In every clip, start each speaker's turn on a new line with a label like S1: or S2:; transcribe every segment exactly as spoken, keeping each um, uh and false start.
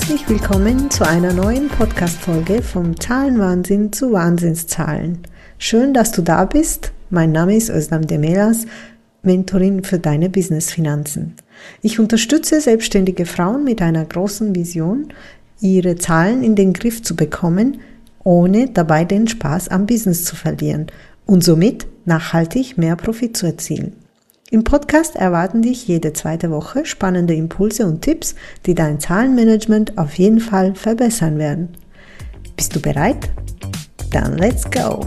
S1: Herzlich willkommen zu einer neuen Podcast-Folge vom Zahlenwahnsinn zu Wahnsinnszahlen. Schön, dass du da bist. Mein Name ist Özlem Demirtas, Mentorin für deine Businessfinanzen. Ich unterstütze selbstständige Frauen mit einer großen Vision, ihre Zahlen in den Griff zu bekommen, ohne dabei den Spaß am Business zu verlieren und somit nachhaltig mehr Profit zu erzielen. Im Podcast erwarten dich jede zweite Woche spannende Impulse und Tipps, die dein Zahlenmanagement auf jeden Fall verbessern werden. Bist du bereit? Dann let's go!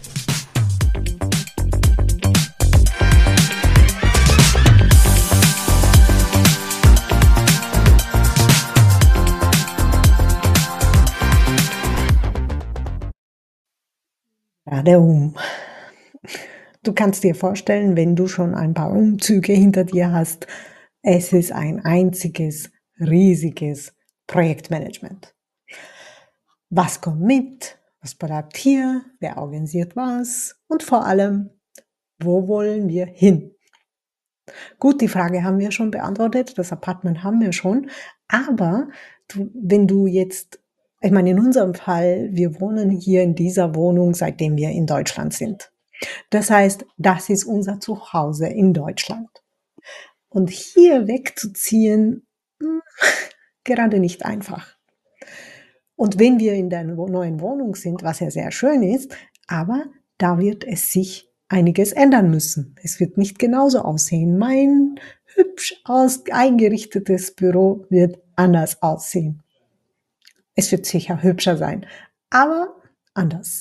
S1: Gerade um. Du kannst dir vorstellen, wenn du schon ein paar Umzüge hinter dir hast, es ist ein einziges, riesiges Projektmanagement. Was kommt mit? Was bleibt hier? Wer organisiert was? Und vor allem, wo wollen wir hin? Gut, die Frage haben wir schon beantwortet, das Apartment haben wir schon, aber du, wenn du jetzt, ich meine in unserem Fall, wir wohnen hier in dieser Wohnung, seitdem wir in Deutschland sind. Das heißt, das ist unser Zuhause in Deutschland. Und hier wegzuziehen, mh, gerade nicht einfach. Und wenn wir in der neuen Wohnung sind, was ja sehr schön ist, aber da wird es sich einiges ändern müssen. Es wird nicht genauso aussehen. Mein hübsch aus eingerichtetes Büro wird anders aussehen. Es wird sicher hübscher sein, aber anders.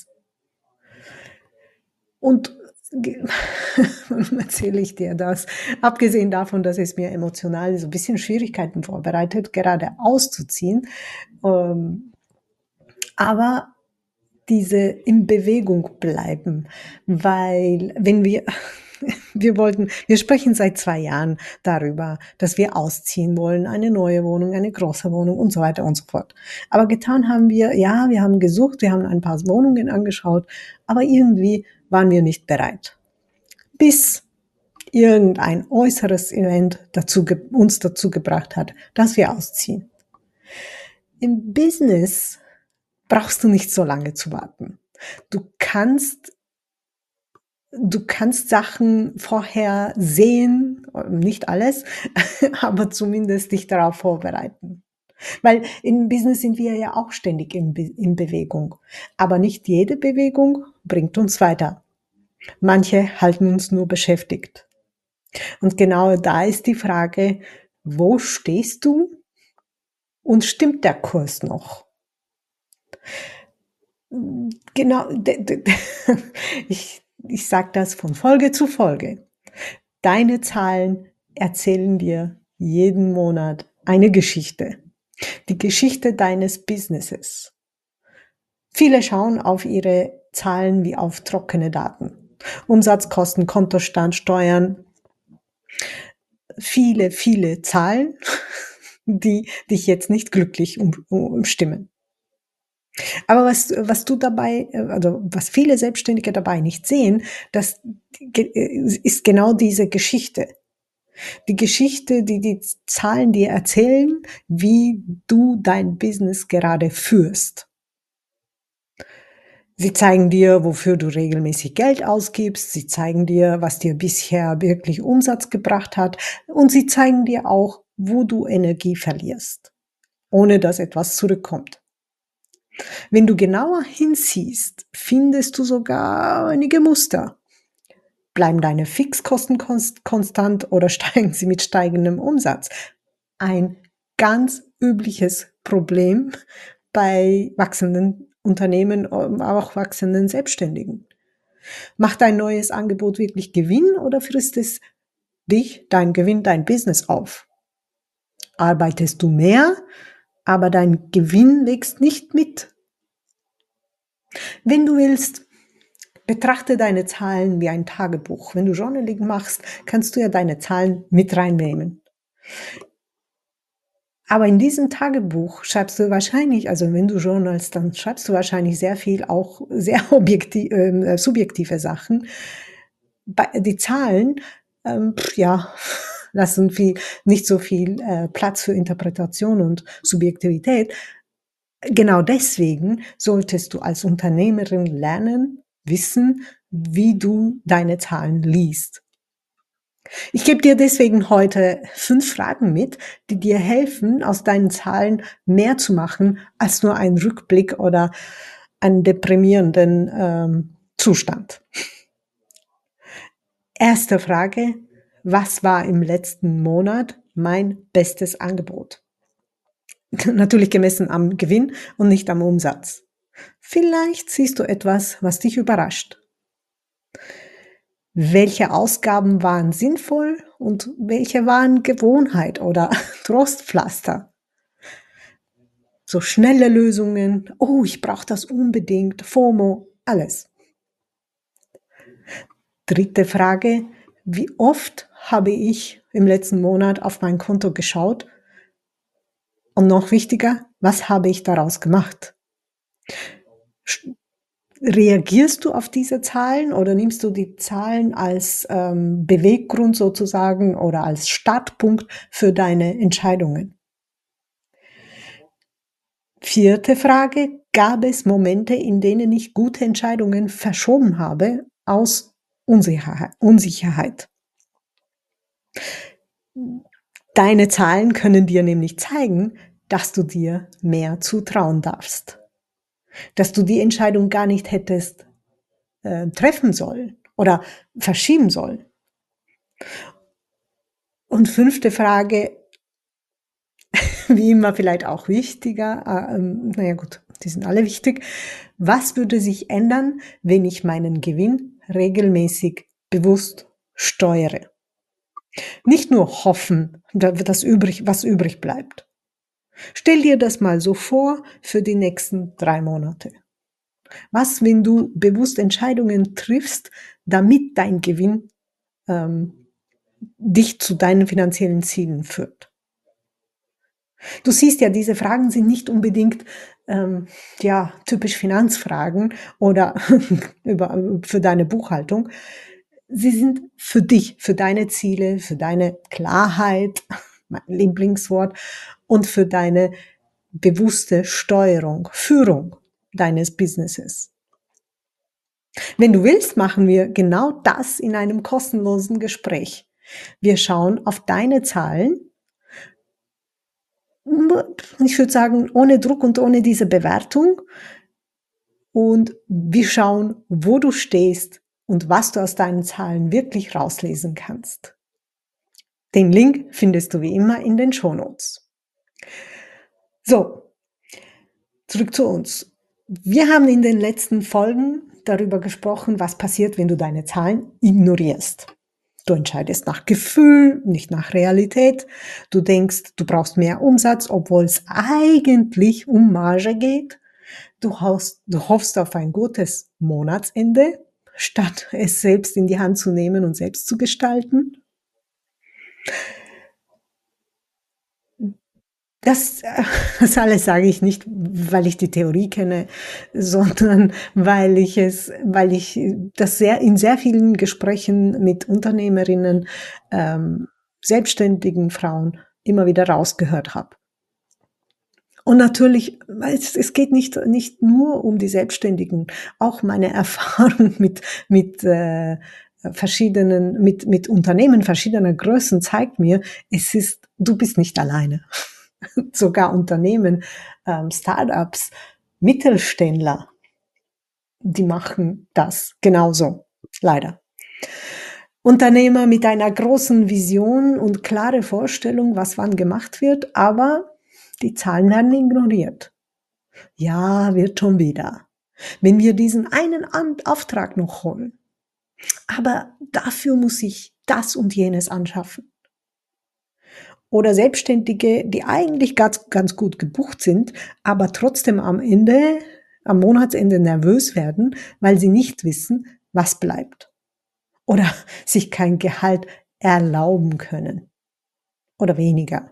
S1: Und warum erzähle ich dir das? Abgesehen davon, dass es mir emotional so ein bisschen Schwierigkeiten vorbereitet, gerade auszuziehen. Ähm, aber diese in Bewegung bleiben, weil wenn wir, wir wollten, wir sprechen seit zwei Jahren darüber, dass wir ausziehen wollen, eine neue Wohnung, eine große Wohnung und so weiter und so fort. Aber getan haben wir, ja, wir haben gesucht, wir haben ein paar Wohnungen angeschaut, aber irgendwie waren wir nicht bereit. Bis irgendein äußeres Event dazu, uns dazu gebracht hat, dass wir ausziehen. Im Business brauchst du nicht so lange zu warten. Du kannst, du kannst Sachen vorher sehen, nicht alles, aber zumindest dich darauf vorbereiten. Weil im Business sind wir ja auch ständig in, Be- in Bewegung. Aber nicht jede Bewegung bringt uns weiter. Manche halten uns nur beschäftigt. Und genau da ist die Frage, wo stehst du und stimmt der Kurs noch? Genau, d- d- ich, ich sage das von Folge zu Folge. Deine Zahlen erzählen dir jeden Monat eine Geschichte. Die Geschichte deines Businesses. Viele schauen auf ihre Zahlen wie auf trockene Daten. Umsatz, Kosten, Kontostand, Steuern. Viele, viele Zahlen, die dich jetzt nicht glücklich um, um, stimmen. Aber was, was du dabei, also was viele Selbstständige dabei nicht sehen, das ist genau diese Geschichte. Die Geschichte, die die Zahlen dir erzählen, wie du dein Business gerade führst. Sie zeigen dir, wofür du regelmäßig Geld ausgibst. Sie zeigen dir, was dir bisher wirklich Umsatz gebracht hat. Und sie zeigen dir auch, wo du Energie verlierst, ohne dass etwas zurückkommt. Wenn du genauer hinsiehst, findest du sogar einige Muster. Bleiben deine Fixkosten konstant oder steigen sie mit steigendem Umsatz? Ein ganz übliches Problem bei wachsenden Unternehmen, aber auch wachsenden Selbstständigen. Macht dein neues Angebot wirklich Gewinn oder frisst es dich, dein Gewinn, dein Business auf? Arbeitest du mehr, aber dein Gewinn wächst nicht mit? Wenn du willst, betrachte deine Zahlen wie ein Tagebuch. Wenn du Journaling machst, kannst du ja deine Zahlen mit reinnehmen. Aber in diesem Tagebuch schreibst du wahrscheinlich, also wenn du journalst, dann schreibst du wahrscheinlich sehr viel, auch sehr objektiv, äh, subjektive Sachen. Bei, die Zahlen, ähm, ja, lassen viel, nicht so viel äh, Platz für Interpretation und Subjektivität. Genau deswegen solltest du als Unternehmerin lernen, wissen, wie du deine Zahlen liest. Ich gebe dir deswegen heute fünf Fragen mit, die dir helfen, aus deinen Zahlen mehr zu machen als nur einen Rückblick oder einen deprimierenden ähm, Zustand. Erste Frage: Was war im letzten Monat mein bestes Angebot? Natürlich gemessen am Gewinn und nicht am Umsatz. Vielleicht siehst du etwas, was dich überrascht. Welche Ausgaben waren sinnvoll und welche waren Gewohnheit oder Trostpflaster? So schnelle Lösungen, oh, ich brauche das unbedingt, FOMO, alles. Dritte Frage: Wie oft habe ich im letzten Monat auf mein Konto geschaut? Und noch wichtiger, was habe ich daraus gemacht? Reagierst du auf diese Zahlen oder nimmst du die Zahlen als ähm, Beweggrund sozusagen oder als Startpunkt für deine Entscheidungen? Vierte Frage: Gab es Momente, in denen ich gute Entscheidungen verschoben habe aus Unsicherheit? Unsicherheit? Deine Zahlen können dir nämlich zeigen, dass du dir mehr zutrauen darfst, dass du die Entscheidung gar nicht hättest äh, treffen sollen oder verschieben sollen. Und fünfte Frage, wie immer vielleicht auch wichtiger, äh, ähm, naja gut, die sind alle wichtig. Was würde sich ändern, wenn ich meinen Gewinn regelmäßig bewusst steuere? Nicht nur hoffen, dass übrig, was übrig bleibt. Stell dir das mal so vor für die nächsten drei Monate. Was, wenn du bewusst Entscheidungen triffst, damit dein Gewinn ähm, dich zu deinen finanziellen Zielen führt? Du siehst ja, diese Fragen sind nicht unbedingt ähm, ja, typisch Finanzfragen oder über, für deine Buchhaltung. Sie sind für dich, für deine Ziele, für deine Klarheit, mein Lieblingswort, und für deine bewusste Steuerung, Führung deines Businesses. Wenn du willst, machen wir genau das in einem kostenlosen Gespräch. Wir schauen auf deine Zahlen. Ich würde sagen, ohne Druck und ohne diese Bewertung. Und wir schauen, wo du stehst und was du aus deinen Zahlen wirklich rauslesen kannst. Den Link findest du wie immer in den Shownotes. So, zurück zu uns. Wir haben in den letzten Folgen darüber gesprochen, was passiert, wenn du deine Zahlen ignorierst. Du entscheidest nach Gefühl, nicht nach Realität. Du denkst, du brauchst mehr Umsatz, obwohl es eigentlich um Marge geht. Du hoffst, du hoffst auf ein gutes Monatsende, statt es selbst in die Hand zu nehmen und selbst zu gestalten. Das, das alles sage ich nicht, weil ich die Theorie kenne, sondern weil ich es, weil ich das sehr in sehr vielen Gesprächen mit Unternehmerinnen, ähm, selbstständigen Frauen immer wieder rausgehört habe. Und natürlich, es, es geht nicht nicht nur um die Selbstständigen, auch meine Erfahrung mit mit äh, verschiedenen mit mit Unternehmen verschiedener Größen zeigt mir, es ist, du bist nicht alleine. Sogar Unternehmen, ähm, Startups, Mittelständler, die machen das genauso, leider. Unternehmer mit einer großen Vision und klare Vorstellung, was wann gemacht wird, aber die Zahlen werden ignoriert. Ja, wird schon wieder. Wenn wir diesen einen Auftrag noch holen. Aber dafür muss ich das und jenes anschaffen. Oder Selbstständige, die eigentlich ganz, ganz gut gebucht sind, aber trotzdem am Ende, am Monatsende nervös werden, weil sie nicht wissen, was bleibt. Oder sich kein Gehalt erlauben können. Oder weniger.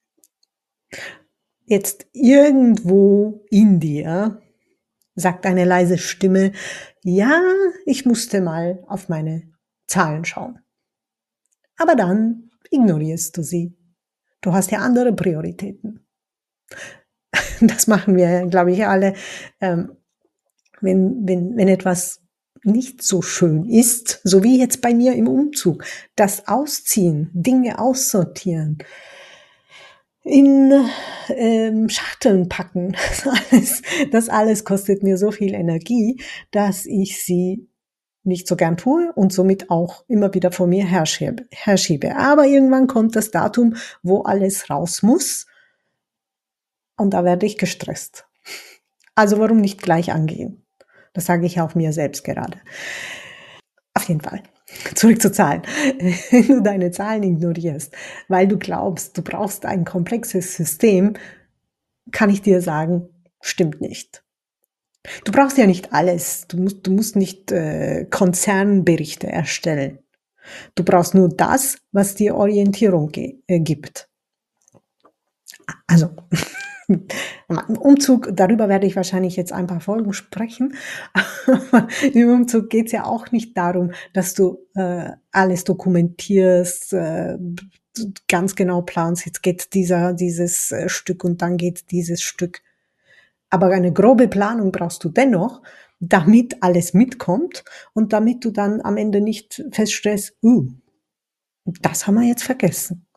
S1: Jetzt irgendwo in dir sagt eine leise Stimme, ja, ich musste mal auf meine Zahlen schauen. Aber dann ignorierst du sie. Du hast ja andere Prioritäten. Das machen wir, glaube ich, alle. Ähm, wenn, wenn, wenn etwas nicht so schön ist, so wie jetzt bei mir im Umzug, das Ausziehen, Dinge aussortieren, in ähm, Schachteln packen, das alles, das alles kostet mir so viel Energie, dass ich sie nicht so gern tue und somit auch immer wieder vor mir herschiebe. herschiebe. Aber irgendwann kommt das Datum, wo alles raus muss und da werde ich gestresst. Also warum nicht gleich angehen? Das sage ich auch mir selbst gerade. Auf jeden Fall. Zurück zu Zahlen. Wenn du deine Zahlen ignorierst, weil du glaubst, du brauchst ein komplexes System, kann ich dir sagen, stimmt nicht. Du brauchst ja nicht alles. Du musst, du musst nicht äh, Konzernberichte erstellen. Du brauchst nur das, was dir Orientierung ge- äh, gibt. Also, im Umzug, darüber werde ich wahrscheinlich jetzt ein paar Folgen sprechen. Aber im Umzug geht es ja auch nicht darum, dass du äh, alles dokumentierst, äh, ganz genau planst, jetzt geht dieser, dieses äh, Stück und dann geht dieses Stück. Aber eine grobe Planung brauchst du dennoch, damit alles mitkommt und damit du dann am Ende nicht feststellst, uh, das haben wir jetzt vergessen.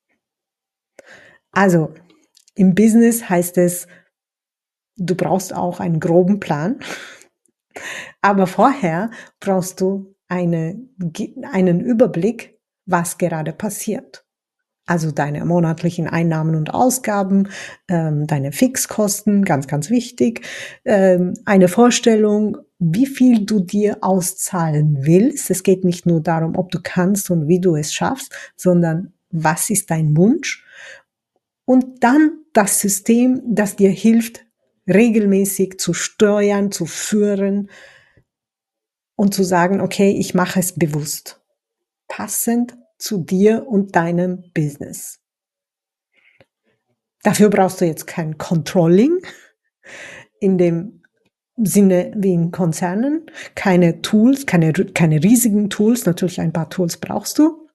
S1: Also, im Business heißt es, du brauchst auch einen groben Plan, aber vorher brauchst du eine, einen Überblick, was gerade passiert. Also deine monatlichen Einnahmen und Ausgaben, ähm, deine Fixkosten, ganz, ganz wichtig, ähm, eine Vorstellung, wie viel du dir auszahlen willst. Es geht nicht nur darum, ob du kannst und wie du es schaffst, sondern was ist dein Wunsch? Und dann das System, das dir hilft, regelmäßig zu steuern, zu führen und zu sagen, okay, ich mache es bewusst, passend zu dir und deinem Business. Dafür brauchst du jetzt kein Controlling in dem Sinne wie in Konzernen, keine Tools, keine, keine riesigen Tools, natürlich ein paar Tools brauchst du.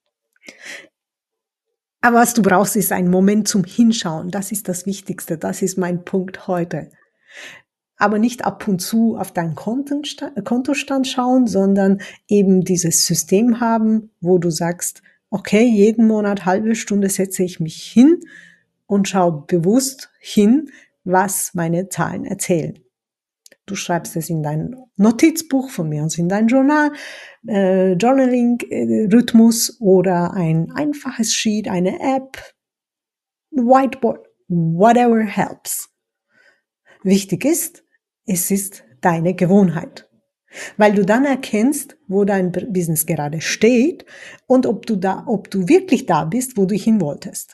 S1: Aber was du brauchst, ist ein Moment zum Hinschauen. Das ist das Wichtigste. Das ist mein Punkt heute. Aber nicht ab und zu auf deinen Kontostand schauen, sondern eben dieses System haben, wo du sagst, okay, jeden Monat halbe Stunde setze ich mich hin und schaue bewusst hin, was meine Zahlen erzählen. Du schreibst es in dein Notizbuch, von mir aus in dein Journal, äh, Journaling-Rhythmus oder ein einfaches Sheet, eine App, Whiteboard, whatever helps. Wichtig ist, es ist deine Gewohnheit, weil du dann erkennst, wo dein Business gerade steht und ob du da, ob du wirklich da bist, wo du hin wolltest.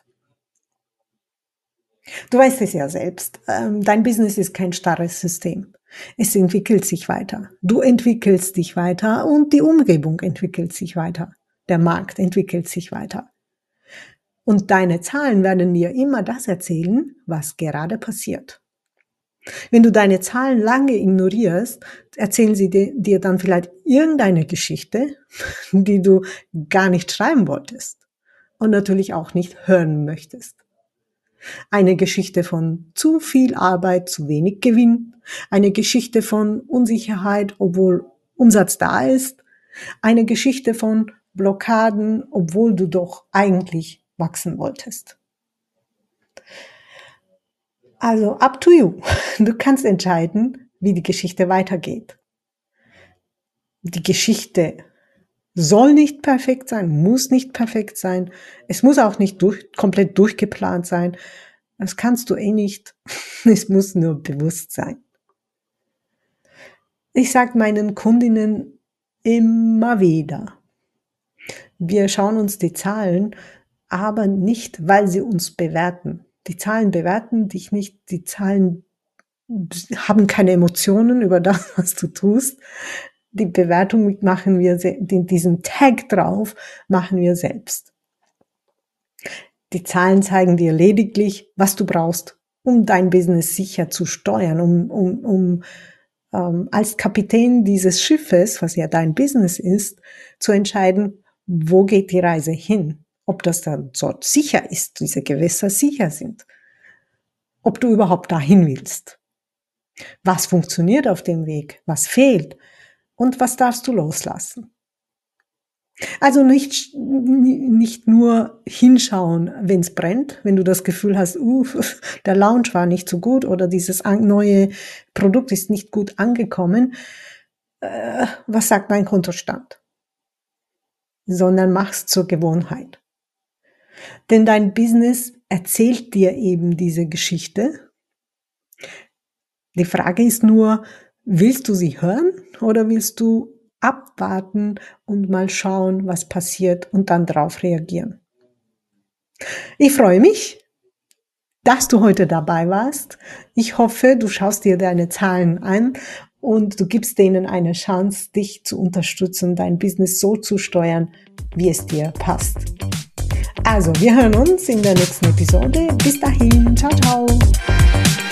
S1: Du weißt es ja selbst, ähm, dein Business ist kein starres System. Es entwickelt sich weiter. Du entwickelst dich weiter und die Umgebung entwickelt sich weiter. Der Markt entwickelt sich weiter. Und deine Zahlen werden dir immer das erzählen, was gerade passiert. Wenn du deine Zahlen lange ignorierst, erzählen sie dir dann vielleicht irgendeine Geschichte, die du gar nicht schreiben wolltest und natürlich auch nicht hören möchtest. Eine Geschichte von zu viel Arbeit, zu wenig Gewinn, eine Geschichte von Unsicherheit, obwohl Umsatz da ist, eine Geschichte von Blockaden, obwohl du doch eigentlich wachsen wolltest. Also up to you. Du kannst entscheiden, wie die Geschichte weitergeht. Die Geschichte soll nicht perfekt sein, muss nicht perfekt sein. Es muss auch nicht durch, komplett durchgeplant sein. Das kannst du eh nicht. Es muss nur bewusst sein. Ich sage meinen Kundinnen immer wieder, wir schauen uns die Zahlen, aber nicht, weil sie uns bewerten. Die Zahlen bewerten dich nicht, die Zahlen haben keine Emotionen über das, was du tust. Die Bewertung machen wir, diesen Tag drauf machen wir selbst. Die Zahlen zeigen dir lediglich, was du brauchst, um dein Business sicher zu steuern, um, um, um ähm, als Kapitän dieses Schiffes, was ja dein Business ist, zu entscheiden, wo geht die Reise hin ob das dann dort sicher ist, diese Gewässer sicher sind, ob du überhaupt dahin willst. Was funktioniert auf dem Weg, was fehlt und was darfst du loslassen. Also nicht, nicht nur hinschauen, wenn es brennt, wenn du das Gefühl hast, uh, der Launch war nicht so gut oder dieses neue Produkt ist nicht gut angekommen. Äh, was sagt mein Kontostand? Sondern mach's zur Gewohnheit. Denn dein Business erzählt dir eben diese Geschichte. Die Frage ist nur, willst du sie hören oder willst du abwarten und mal schauen, was passiert und dann drauf reagieren? Ich freue mich, dass du heute dabei warst. Ich hoffe, du schaust dir deine Zahlen an und du gibst denen eine Chance, dich zu unterstützen, dein Business so zu steuern, wie es dir passt. Also, wir hören uns in der nächsten Episode. Bis dahin, ciao, ciao.